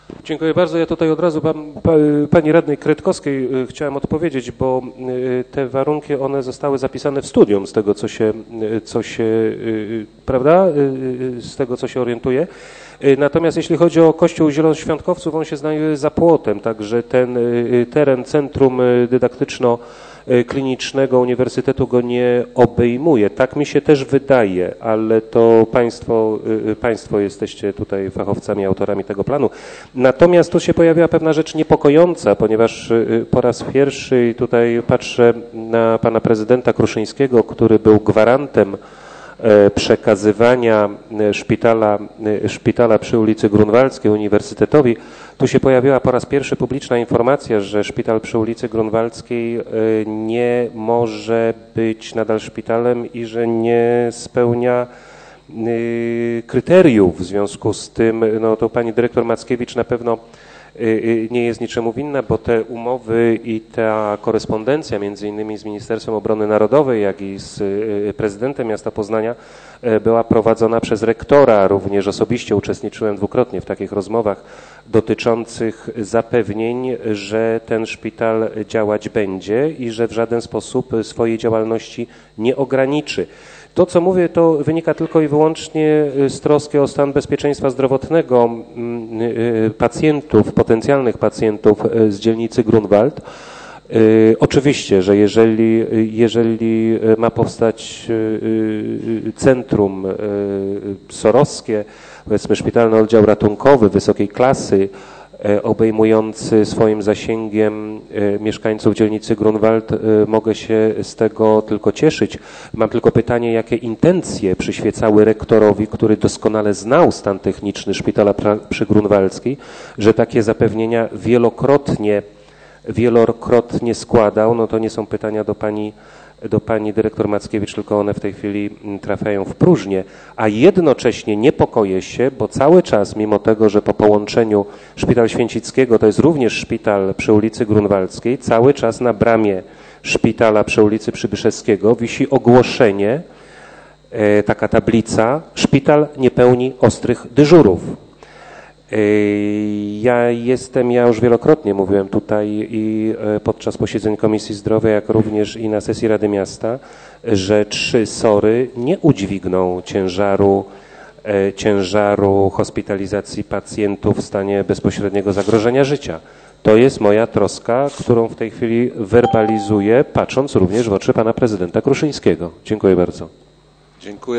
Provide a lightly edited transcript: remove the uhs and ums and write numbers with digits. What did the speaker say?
Dziękuję bardzo. Ja tutaj od razu pani radnej Kretkowskiej chciałem odpowiedzieć, bo te warunki, one zostały zapisane w studium, z tego co się prawda, z tego co się orientuję. Natomiast jeśli chodzi o Kościół Zielonoświątkowców, on się znajduje za płotem, także ten teren Centrum Dydaktyczno-Klinicznego Uniwersytetu go nie obejmuje. Tak mi się też wydaje, ale to państwo jesteście tutaj fachowcami, autorami tego planu. Natomiast tu się pojawiła pewna rzecz niepokojąca, ponieważ po raz pierwszy, i tutaj patrzę na pana prezydenta Kruszyńskiego, który był gwarantem przekazywania szpitala przy ulicy Grunwaldzkiej Uniwersytetowi, tu się pojawiła po raz pierwszy publiczna informacja, że szpital przy ulicy Grunwaldzkiej nie może być nadal szpitalem i że nie spełnia kryteriów. W związku z tym, no to pani dyrektor Mackiewicz na pewno nie jest niczemu winna, bo te umowy i ta korespondencja między innymi z Ministerstwem Obrony Narodowej, jak i z prezydentem miasta Poznania była prowadzona przez rektora. Również osobiście uczestniczyłem dwukrotnie w takich rozmowach dotyczących zapewnień, że ten szpital działać będzie i że w żaden sposób swojej działalności nie ograniczy. To, co mówię, to wynika tylko i wyłącznie z troski o stan bezpieczeństwa zdrowotnego pacjentów, potencjalnych pacjentów z dzielnicy Grunwald. Oczywiście, że jeżeli ma powstać centrum SOR-owskie, powiedzmy szpitalny oddział ratunkowy wysokiej klasy, obejmujący swoim zasięgiem mieszkańców dzielnicy Grunwald, mogę się z tego tylko cieszyć. Mam tylko pytanie, jakie intencje przyświecały rektorowi, który doskonale znał stan techniczny szpitala przy Grunwaldzkiej, że takie zapewnienia wielokrotnie składał. No to nie są pytania do pani dyrektor Mackiewicz, tylko one w tej chwili trafiają w próżnię, a jednocześnie niepokoję się, bo cały czas, mimo tego, że po połączeniu Szpital Święcickiego to jest również szpital przy ulicy Grunwaldzkiej, cały czas na bramie szpitala przy ulicy Przybyszewskiego wisi ogłoszenie, taka tablica: szpital nie pełni ostrych dyżurów. Ja już wielokrotnie mówiłem tutaj i podczas posiedzeń Komisji Zdrowia, jak również i na sesji Rady Miasta, że 3 SOR-y nie udźwigną ciężaru hospitalizacji pacjentów w stanie bezpośredniego zagrożenia życia. To jest moja troska, którą w tej chwili werbalizuję, patrząc również w oczy pana prezydenta Kruszyńskiego. Dziękuję bardzo. Dziękuję.